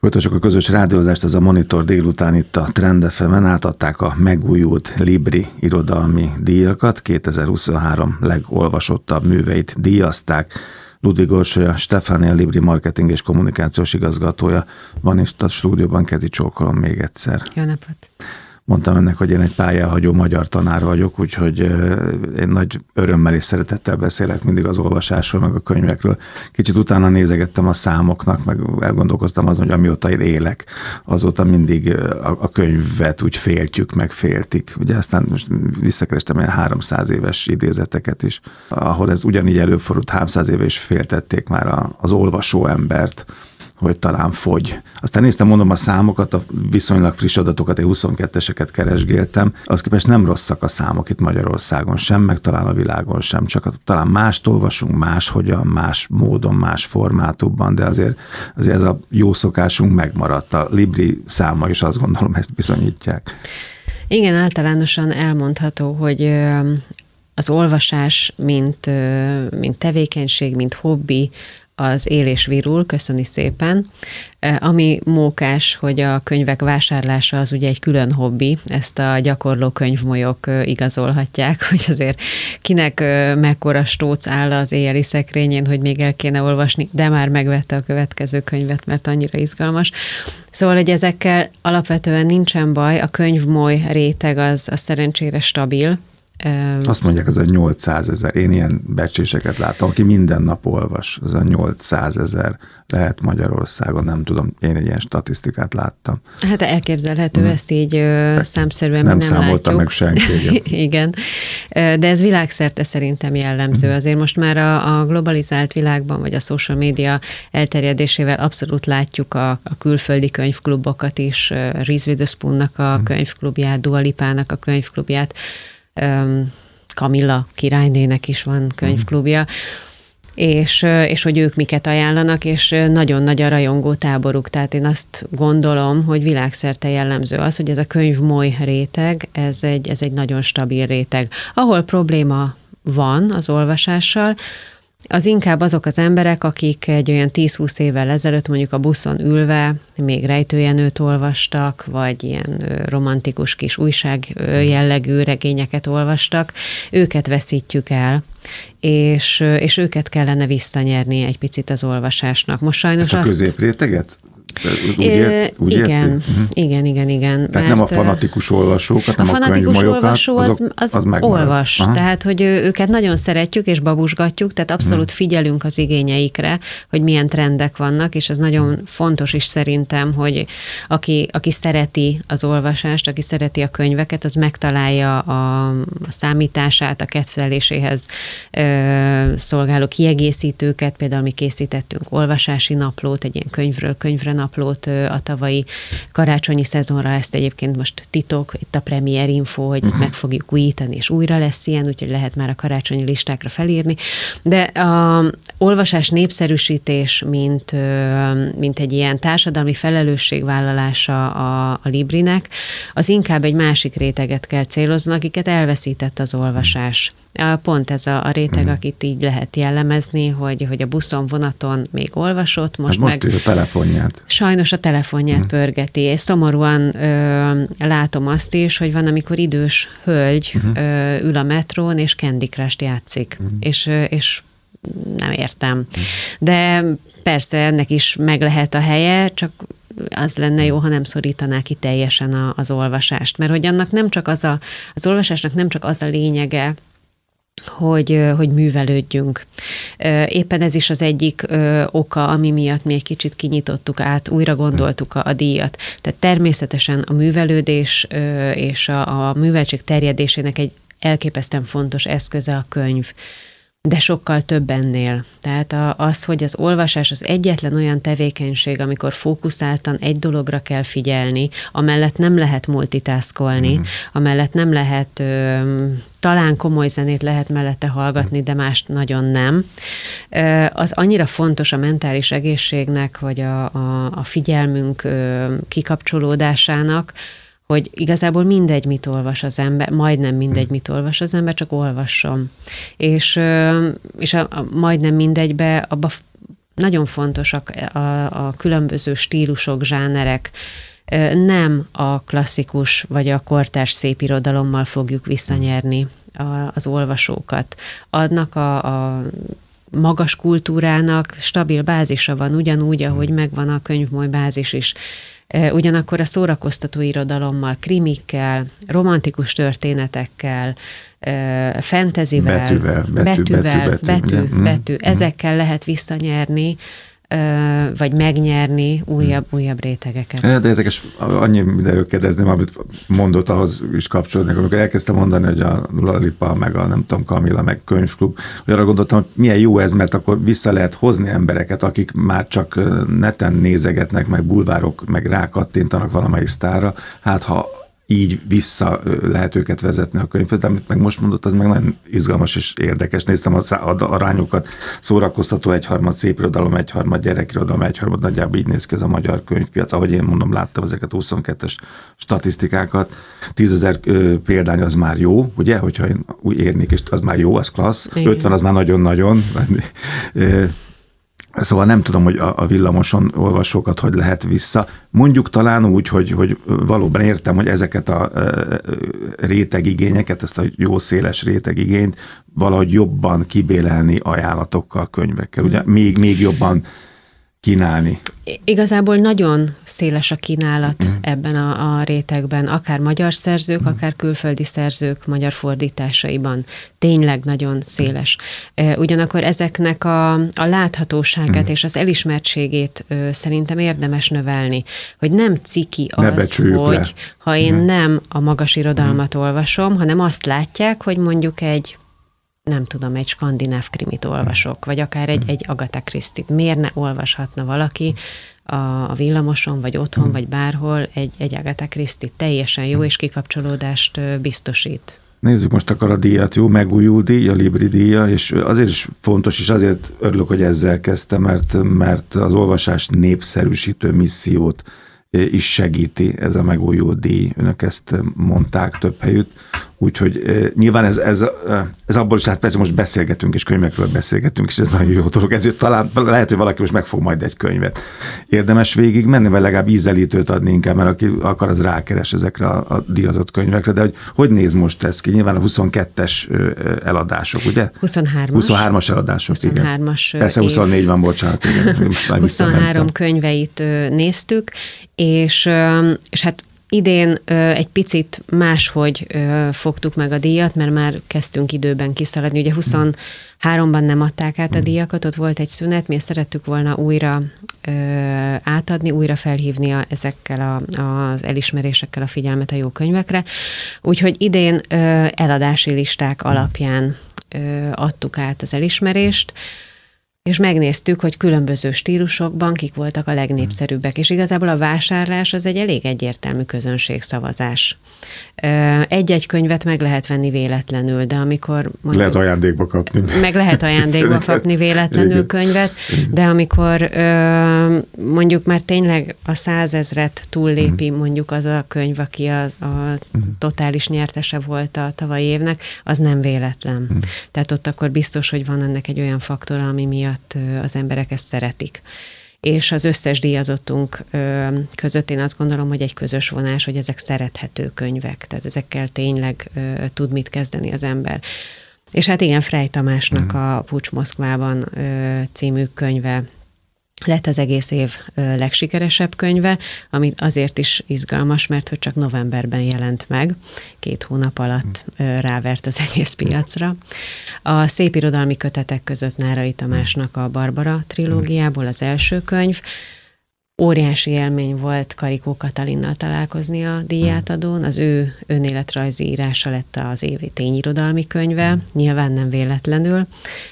Folytassuk a közös rádiózást, ez a Monitor délután itt a Trend FM-en. Átadták a megújult Libri irodalmi díjakat, 2023 legolvasottabb műveit díjazták. Ludvig Orsolya, Stefánia Libri marketing és kommunikációs igazgatója van itt a stúdióban, kezi csókolom még egyszer. Jó napot! Mondtam önnek, hogy én egy pályáhagyó magyar tanár vagyok, úgyhogy én nagy örömmel és szeretettel beszélek mindig az olvasásról, meg a könyvekről. Kicsit utána nézegettem a számoknak, meg elgondolkoztam azon, hogy amióta én élek, azóta mindig a könyvet úgy féltjük, meg féltik. Ugye aztán most visszakerestem ilyen 300 éves idézeteket is, ahol ez ugyanígy előfordult, 300 éve is féltették már az olvasó embert, hogy talán fogy. Aztán néztem, mondom, a számokat, a viszonylag friss adatokat, én 22-eseket keresgéltem, az képest nem rosszak a számok itt Magyarországon sem, meg talán a világon sem, csak talán mást olvasunk, máshogyan, más módon, más formátumban, de azért ez a jó szokásunk megmaradt. A Libri száma is, azt gondolom, ezt bizonyítják. Igen, általánosan elmondható, hogy az olvasás, mint tevékenység, mint hobbi, az él és virul, köszöni szépen. Ami mókás, hogy a könyvek vásárlása az ugye egy külön hobbi, ezt a gyakorló könyvmolyok igazolhatják, hogy azért kinek mekkora stóc áll az éjjeli szekrényén, hogy még el kéne olvasni, de már megvette a következő könyvet, mert annyira izgalmas. Szóval, hogy ezekkel alapvetően nincsen baj, a könyvmoly réteg az szerencsére stabil. Azt mondják, ez a 800 000. Én ilyen becsléseket láttam, aki minden nap olvas, az a 800 000 lehet Magyarországon, nem tudom, én egy ilyen statisztikát láttam. Hát elképzelhető, ezt így számszerűen nem nem számolta látjuk. meg senki. Igen, de ez világszerte szerintem jellemző. Azért most már a globalizált világban, vagy a social media elterjedésével abszolút látjuk a külföldi könyvklubokat is, Reese Witherspoonnak a könyvklubját, Dua Lipának a könyvklubját, Kamilla királynének is van könyvklubja, és hogy ők miket ajánlanak, és nagyon nagy a rajongó táboruk. Tehát én azt gondolom, hogy világszerte jellemző az, hogy ez a könyvmoly réteg, ez egy nagyon stabil réteg. Ahol probléma van az olvasással, az inkább azok az emberek, akik egy olyan 10-20 évvel ezelőtt mondjuk a buszon ülve még Rejtőjenőt olvastak, vagy ilyen romantikus kis újság jellegű regényeket olvastak, őket veszítjük el, és őket kellene visszanyerni egy picit az olvasásnak. Most sajnos ezt a középréteget? Igen. Tehát nem a fanatikus olvasókat, nem a fanatikus olvasó az olvas. Aha. Tehát, hogy őket nagyon szeretjük és babusgatjuk, tehát abszolút figyelünk az igényeikre, hogy milyen trendek vannak, és ez nagyon fontos is szerintem, hogy aki szereti az olvasást, aki szereti a könyveket, az megtalálja a számítását, a kedveléséhez szolgáló kiegészítőket, például mi készítettünk olvasási naplót, egy ilyen könyvről könyvre naplót a tavalyi karácsonyi szezonra, ezt egyébként most titok, itt a Premier Info, hogy ezt meg fogjuk újítani, és újra lesz ilyen, úgyhogy lehet már a karácsonyi listákra felírni. De a olvasás népszerűsítés, mint egy ilyen társadalmi felelősségvállalása a Librinek, az inkább egy másik réteget kell célozni, akiket elveszített az olvasás. Pont ez a réteg, akit így lehet jellemezni, hogy a buszon, vonaton még olvasott, most meg is a telefonját. Sajnos a telefonját pörgeti, és szomorúan látom azt is, hogy van, amikor idős hölgy ül a metrón, és Candy Crush-t játszik, és nem értem. De persze ennek is meg lehet a helye, csak az lenne jó, ha nem szorítaná ki teljesen az olvasást, mert hogy annak nem csak az olvasásnak nem csak az a lényege, hogy művelődjünk. Éppen ez is az egyik oka, ami miatt mi egy kicsit kinyitottuk át, újra gondoltuk a díjat. Tehát természetesen a művelődés és a műveltség terjedésének egy elképesztően fontos eszköze a könyv. De sokkal több ennél. Tehát az, hogy az olvasás az egyetlen olyan tevékenység, amikor fókuszáltan egy dologra kell figyelni, amellett nem lehet multitaskolni, amellett nem lehet, talán komoly zenét lehet mellette hallgatni, de mást nagyon nem. Az annyira fontos a mentális egészségnek, vagy a figyelmünk kikapcsolódásának, hogy igazából mindegy, mit olvas az ember, majdnem mindegy, mit olvas az ember, csak olvasson. És a majdnem mindegybe abba nagyon fontosak a különböző stílusok, zsánerek, nem a klasszikus vagy a kortárs szépirodalommal fogjuk visszanyerni az olvasókat. Adnak a magas kultúrának stabil bázisa van, ugyanúgy, ahogy megvan a könyvmoly bázis is. Ugyanakkor a szórakoztató irodalommal, krimikkel, romantikus történetekkel, fantasyvel, betű, ezekkel lehet visszanyerni, vagy megnyerni újabb rétegeket. De érdekes, annyi mindenről kérdezném, amit mondott, ahhoz is kapcsolódnék. Amikor elkezdtem mondani, hogy a Lalipa, meg a nem tudom, Kamilla, meg könyvklub, hogy arra gondoltam, hogy milyen jó ez, mert akkor vissza lehet hozni embereket, akik már csak neten nézegetnek, meg bulvárok, meg rákattintanak valamelyik sztárra. Hát ha így vissza lehet őket vezetni a könyvhez, de amit meg most mondott, az meg nagyon izgalmas és érdekes. Néztem az arányokat, szórakoztató egyharmad, szépirodalom egyharmad, gyerekirodalom egyharmad, nagyjából így néz ki ez a magyar könyvpiac, ahogy én mondom, láttam ezeket a 22-es statisztikákat. 10 000 példány az már jó, ugye, hogyha én úgy érnék, és az már jó, az klassz, igen. 50 az már nagyon-nagyon. Szóval nem tudom, hogy a villamoson olvasókat hogy lehet vissza. Mondjuk talán úgy, hogy valóban értem, hogy ezeket a rétegigényeket, ezt a jó széles rétegigényt valahogy jobban kibélelni ajánlatokkal, könyvekkel. Ugye még jobban kínálni. Igazából nagyon széles a kínálat ebben a rétegben, akár magyar szerzők, akár külföldi szerzők magyar fordításaiban. Tényleg nagyon széles. Ugyanakkor ezeknek a láthatóságát és az elismertségét szerintem érdemes növelni, hogy nem ciki az, hogy ha én nem a magas irodalmat olvasom, hanem azt látják, hogy mondjuk egy skandináv krimit olvasok, vagy akár egy Agatha Christie-t. Miért ne olvashatna valaki a villamoson, vagy otthon, vagy bárhol egy Agatha Christie teljesen jó, és kikapcsolódást biztosít. Nézzük most akkor a díjat, jó, megújul díj, a Libri díja, és azért is fontos, és azért örülök, hogy ezzel kezdtem, mert az olvasás népszerűsítő missziót is segíti ez a megújult díj. Önök ezt mondták több helyütt. Úgyhogy nyilván ez abból is, hát persze most beszélgetünk, és könyvekről beszélgetünk, és ez nagyon jó dolog. Ezért talán lehet, hogy valaki most meg fog majd egy könyvet. Érdemes végig menni, vagy legalább ízelítőt adni inkább, mert aki akar, az rákeres ezekre a díjazott könyvekre. De hogy néz most ez ki? Nyilván a 22-es eladások, ugye? 23-as eladások, 23-as, igen. Persze 24 van, bocsánat. Igen. 23 könyveit néztük, és hát idén egy picit máshogy fogtuk meg a díjat, mert már kezdtünk időben kiszaladni. Ugye 23-ban nem adták át a díjakat, ott volt egy szünet, mi szerettük volna újra átadni, újra felhívni ezekkel az elismerésekkel a figyelmet a jó könyvekre. Úgyhogy idén eladási listák alapján adtuk át az elismerést, és megnéztük, hogy különböző stílusokban kik voltak a legnépszerűbbek, és igazából a vásárlás az egy elég egyértelmű közönségszavazás. Egy-egy könyvet meg lehet venni véletlenül, de amikor... Lehet ajándékba kapni. Meg lehet ajándékba kapni véletlenül könyvet, de amikor mondjuk már tényleg a 100 000-et túllépi mondjuk az a könyv, aki a totális nyertese volt a tavalyi évnek, az nem véletlen. Tehát ott akkor biztos, hogy van ennek egy olyan faktora, ami miatt az emberek ezt szeretik. És az összes díjazottunk között én azt gondolom, hogy egy közös vonás, hogy ezek szerethető könyvek, tehát ezekkel tényleg tud mit kezdeni az ember. És hát igen, Frey Tamásnak a Pucs Moszkvában című könyve lett az egész év legsikeresebb könyve, ami azért is izgalmas, mert hogy csak novemberben jelent meg, 2 hónap alatt rávert az egész piacra. A szépirodalmi kötetek között Nárai Tamásnak a Barbara trilógiából az első könyv. Óriási élmény volt Karikó Katalinnal találkozni a díjátadón, az ő önéletrajzi írása lett az év tényirodalmi könyve, nyilván nem véletlenül,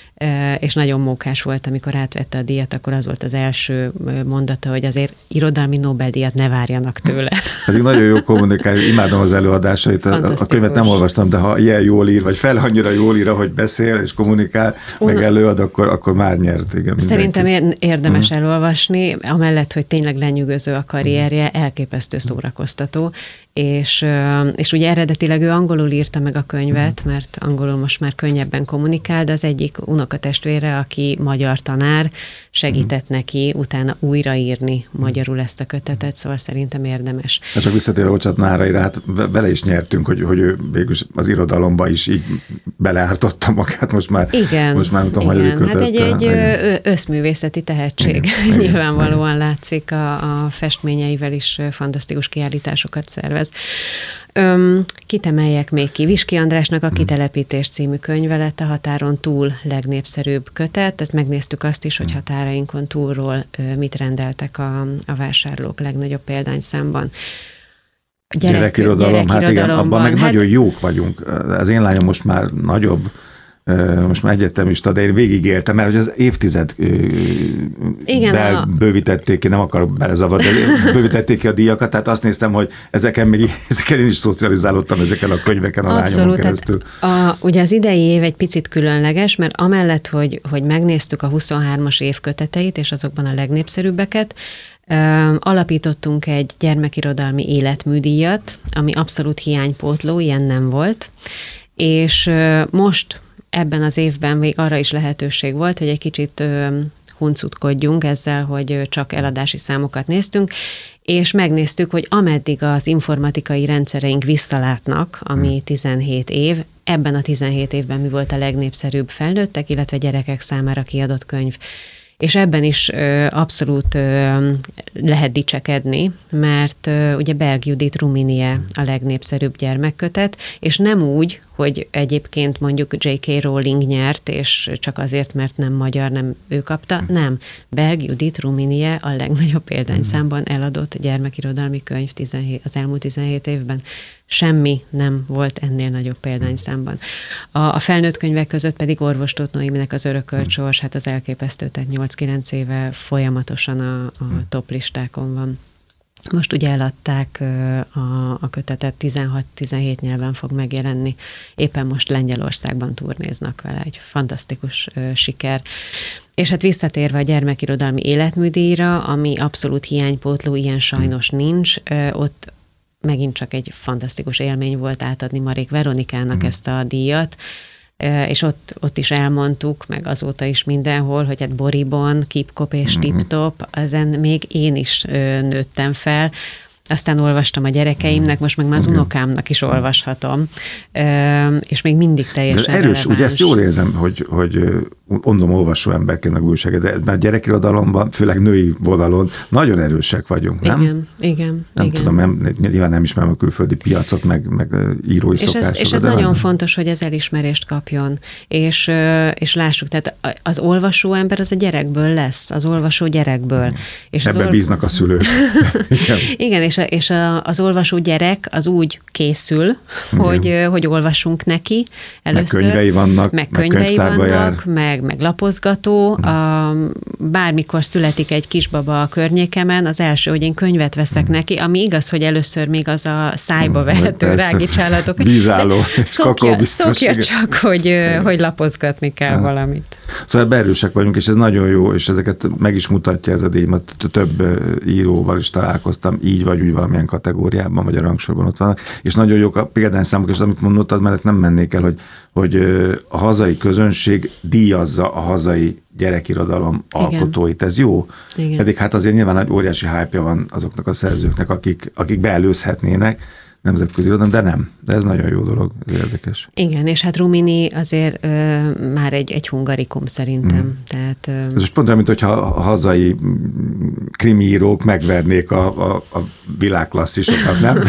és nagyon mókás volt, amikor átvette a díjat, akkor az volt az első mondata, hogy azért irodalmi Nobel-díjat ne várjanak tőle. Pedig nagyon jó kommunikál, imádom az előadásait, a könyvet nem olvastam, de ha ilyen jól ír, vagy fel annyira jól ír, hogy beszél és kommunikál, meg előad, akkor már nyert. Igen, szerintem érdemes elolvasni, amellett, hogy tényleg lenyűgöző a karrierje, elképesztő szórakoztató, és ugye eredetileg ő angolul írta meg a könyvet, mert angolul most már könnyebben kommunikál, de az egyik unokatestvére, aki magyar tanár, segített neki utána újraírni magyarul ezt a kötetet, szóval szerintem érdemes. Csak visszatérve Bocsát Náraira, hát vele is nyertünk, hogy ő végül az irodalomba is így beleártotta magát, most már nem tudom, hogy ő kötött. Hát egy összművészeti tehetség. Igen. Nyilvánvalóan látszik, a festményeivel is fantasztikus kiállításokat szervez. Kit emeljek még ki? Viski Andrásnak a Kitelepítés című könyve lett a határon túl legnépszerűbb kötet. Ezt megnéztük azt is, hogy határainkon túlról mit rendeltek a vásárlók legnagyobb példányszámban. Gyerekirodalom, hát igen, abban meg nagyon jók vagyunk. Az én lányom most már nagyobb, most már egyetemista, de én végigéltem, mert hogy az évtized bővítették ki, nem akarok belezavarni, de bővítették ki a díjakat, tehát azt néztem, hogy ezeken én is szocializálódtam ezeken a könyveken a lányomon keresztül. Ugye az idei év egy picit különleges, mert amellett, hogy megnéztük a 23-as év köteteit, és azokban a legnépszerűbbeket, alapítottunk egy gyermekirodalmi életműdíjat, ami abszolút hiánypótló, ilyen nem volt, és most ebben az évben még arra is lehetőség volt, hogy egy kicsit huncutkodjunk ezzel, hogy csak eladási számokat néztünk, és megnéztük, hogy ameddig az informatikai rendszereink visszalátnak, ami 17 év, ebben a 17 évben mi volt a legnépszerűbb felnőttek, illetve gyerekek számára kiadott könyv. És ebben is abszolút lehet dicsekedni, mert ugye Berg Judit Ruminie a legnépszerűbb gyermekkötet, és nem úgy, hogy egyébként mondjuk J.K. Rowling nyert, és csak azért, mert nem magyar, nem ő kapta, nem. Berg Judit Ruminie a legnagyobb példányszámban eladott gyermekirodalmi könyv az elmúlt 17 évben. Semmi nem volt ennél nagyobb példányszámban. A felnőtt könyvek között pedig Orvos Tóth Noéminek az Örökölt sors, hát az elképesztő, tehát 8-9 éve folyamatosan a top listákon van. Most ugye eladták a kötetet, 16-17 nyelven fog megjelenni. Éppen most Lengyelországban turnéznak vele, egy fantasztikus siker. És hát visszatérve a gyermekirodalmi életműdíjra, ami abszolút hiánypótló, ilyen sajnos nincs, ott megint csak egy fantasztikus élmény volt átadni Marék Veronikának ezt a díjat, és ott is elmondtuk, meg azóta is mindenhol, hogy hát Boribon, Kipkop és Tiptop, ezen még én is nőttem fel. Aztán olvastam a gyerekeimnek, most meg már az unokámnak is olvashatom, és még mindig teljesen erős, releváns. Ugye ezt jól érzem, hogy mondom olvasó emberként meg újság, de már gyerekirodalomban, főleg női vonalon nagyon erősek vagyunk, nem? Igen. Nem tudom, nyilván nem ismerem a külföldi piacot, meg írói szokásokat. És ez nagyon fontos, hogy ez elismerést kapjon, és lássuk, tehát az olvasó ember az a gyerekből lesz, az olvasó gyerekből. És ebben bíznak a szülők. Igen, és az olvasó gyerek az úgy készül, hogy olvasunk neki először. Meg könyvei vannak, meg könyvtárba jár. Meg lapozgató, bármikor születik egy kisbaba a környékemen, az első, hogy én könyvet veszek neki, ami igaz, hogy először még az a szájba vehető rágicsállatok. Vízálló, szokja csak, hogy lapozgatni kell valamit. Szóval ebben erősek vagyunk, és ez nagyon jó, és ezeket meg is mutatja ez a díj, mert több íróval is találkoztam, így vagy úgy valamilyen kategóriában, vagy a rangsorban ott vannak, és nagyon jók a példányszámok, és amit mondottad, mert nem mennék el, hogy a hazai közönség díjazza a hazai gyerekirodalom alkotóit. Ez jó. Igen. Pedig hát azért nyilván egy óriási hype-ja van azoknak a szerzőknek, akik beelőzhetnének nemzetközi irodalom, de nem. De ez nagyon jó dolog, ez érdekes. Igen, és hát Rumini azért már egy hungarikum szerintem. Tehát, ez most pont olyan, mint hogyha a hazai krimiírók megvernék a világklasszisokat, nem?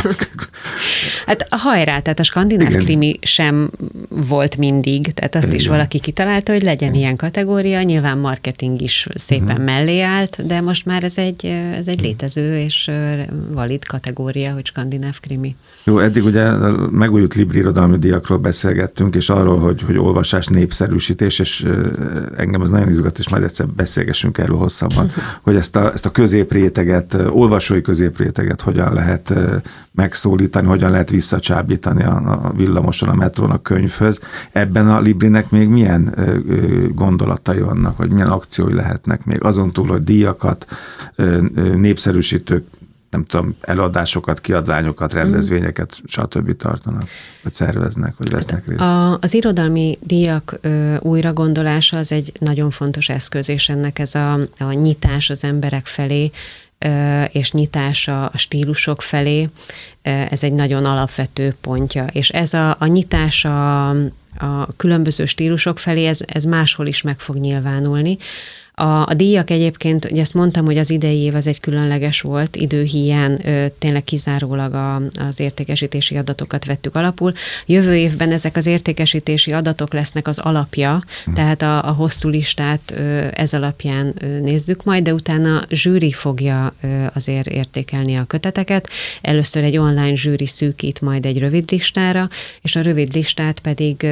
Hát hajrá, tehát a skandináv krimi sem volt mindig, tehát azt is valaki kitalálta, hogy legyen ilyen kategória, nyilván marketing is szépen mellé állt, de most már ez egy létező és valid kategória, hogy skandináv krimi. Jó, eddig ugye megújult Libri irodalmi díjakról beszélgettünk, és arról, hogy olvasás népszerűsítés, és engem az nagyon izgat, és majd egyszer beszélgessünk erről hosszabban, hogy ezt a középréteget, olvasói középréteget hogyan lehet megszólítani, hogyan lehet visszacsábítani a villamoson, a metrón, a könyvhöz. Ebben a Librinek még milyen gondolatai vannak, vagy milyen akciói lehetnek még azon túl, hogy díjakat, népszerűsítő nem tudom, előadásokat, kiadványokat, rendezvényeket, stb. Tartanak, vagy szerveznek, vagy vesznek részt. Az irodalmi díjak újragondolása az egy nagyon fontos eszköz, és ennek ez a nyitás az emberek felé, és nyitás a stílusok felé, ez egy nagyon alapvető pontja. És ez a nyitás a különböző stílusok felé, ez máshol is meg fog nyilvánulni. A díjak egyébként, ugye ezt mondtam, hogy az idei év az egy különleges volt, időhíján tényleg kizárólag az értékesítési adatokat vettük alapul. Jövő évben ezek az értékesítési adatok lesznek az alapja, tehát a hosszú listát ez alapján nézzük majd, de utána zsűri fogja azért értékelni a köteteket. Először egy online zsűri szűkít majd egy rövid listára, és a rövid listát pedig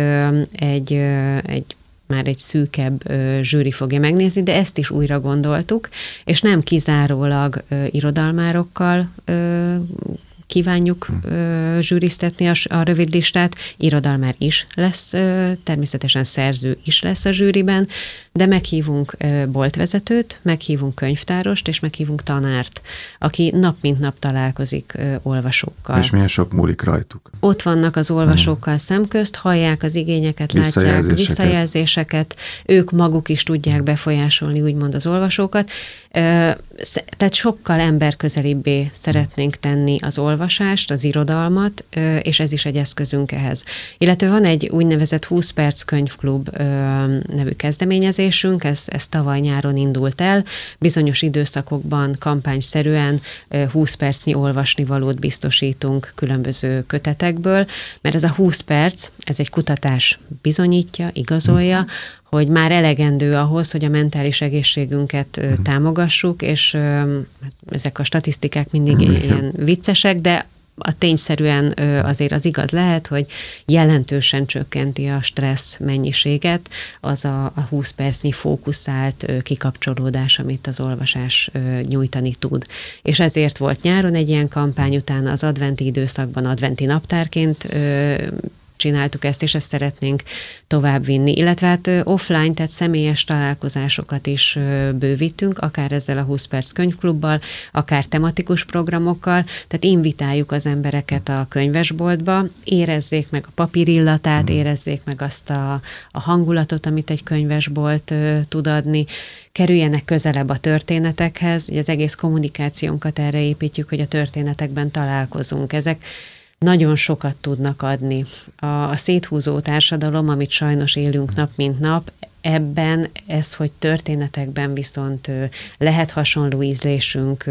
már egy szűkebb zsűri fogja megnézni, de ezt is újra gondoltuk, és nem kizárólag irodalmárokkal kívánjuk zsűriztetni a rövid listát, irodalmár is lesz, természetesen szerző is lesz a zsűriben, de meghívunk boltvezetőt, meghívunk könyvtárost, és meghívunk tanárt, aki nap mint nap találkozik olvasókkal. És milyen sok múlik rajtuk? Ott vannak az olvasókkal szemközt, hallják az igényeket, látják visszajelzéseket, ők maguk is tudják befolyásolni úgymond az olvasókat. Tehát sokkal emberközelibbé szeretnénk tenni az olvasást, az irodalmat, és ez is egy eszközünk ehhez. Illetve van egy úgynevezett 20 perc könyvklub nevű kezdeményezésünk, ez tavaly nyáron indult el, bizonyos időszakokban kampányszerűen 20 percnyi olvasnivalót biztosítunk különböző kötetekből, mert ez a 20 perc, ez egy kutatás bizonyítja, igazolja, hogy már elegendő ahhoz, hogy a mentális egészségünket támogassuk, és ezek a statisztikák mindig ilyen viccesek, de a tényszerűen azért az igaz lehet, hogy jelentősen csökkenti a stressz mennyiséget, az a 20 percnyi fókuszált kikapcsolódás, amit az olvasás nyújtani tud. És ezért volt nyáron egy ilyen kampány, utána az adventi időszakban adventi naptárként csináltuk ezt, és ezt szeretnénk továbbvinni. Illetve hát offline, tehát személyes találkozásokat is bővítünk, akár ezzel a 20 perc könyvklubbal, akár tematikus programokkal, tehát invitáljuk az embereket a könyvesboltba, érezzék meg a papírillatát, érezzék meg azt a hangulatot, amit egy könyvesbolt tud adni, kerüljenek közelebb a történetekhez, ugye az egész kommunikációnkat erre építjük, hogy a történetekben találkozunk. Ezek nagyon sokat tudnak adni. A széthúzó társadalom, amit sajnos élünk nap mint nap, ebben ez, hogy történetekben viszont lehet hasonló ízlésünk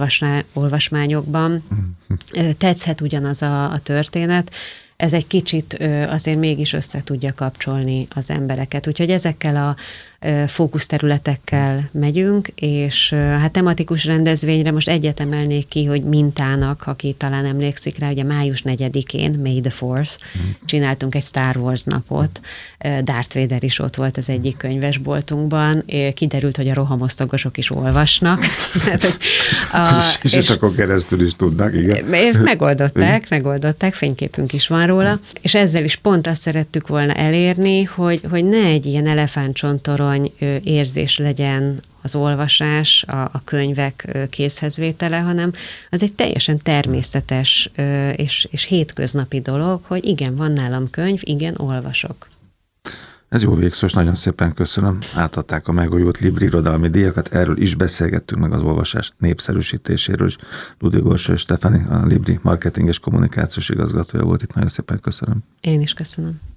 olvasmányokban, tetszhet ugyanaz a történet, ez egy kicsit azért mégis össze tudja kapcsolni az embereket. Úgyhogy ezekkel a fókuszterületekkel megyünk, és hát tematikus rendezvényre most egyet emelnék ki, hogy mintának, aki talán emlékszik rá, ugye május 4-én, May the 4th, csináltunk egy Star Wars napot, Darth Vader is ott volt az egyik könyvesboltunkban, kiderült, hogy a rohamosztagosok is olvasnak. És akkor keresztül is tudnak, igen. Megoldották, fényképünk is van róla, és ezzel is pont azt szerettük volna elérni, hogy ne egy ilyen elefántcsontorony érzés legyen az olvasás, a könyvek készhezvétele, hanem az egy teljesen természetes és hétköznapi dolog, hogy igen, van nálam könyv, igen, olvasok. Ez jó végszó, és nagyon szépen köszönöm. Átadták a megújult Libri irodalmi díjakat, erről is beszélgettünk, meg az olvasás népszerűsítéséről is. Ludwig Orsolya Stefani, a Libri marketing és kommunikációs igazgatója volt itt, nagyon szépen köszönöm. Én is köszönöm.